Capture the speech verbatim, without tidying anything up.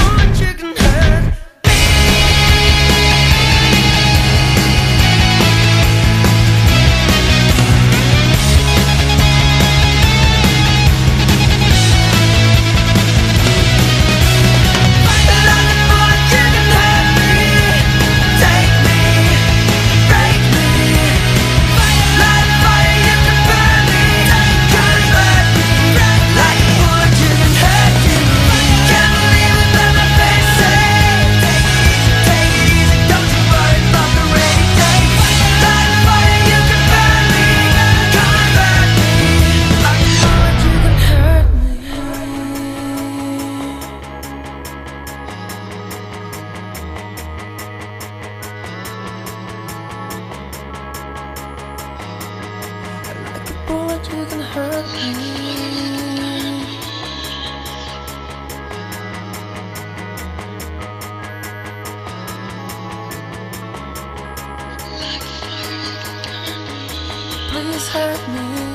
bullet you can hurt me. Like a bullet you can hurt me, take me, break me. Like fire you can burn me, convert me. Like a bullet you can hurt me. Can't believe it, but my face says take it easy, take it easy, don't you worry about the rainy days. Like fire you can burn me, convert me. Like a bullet you can hurt me. Like a bullet you can hurt me. Please hurt me.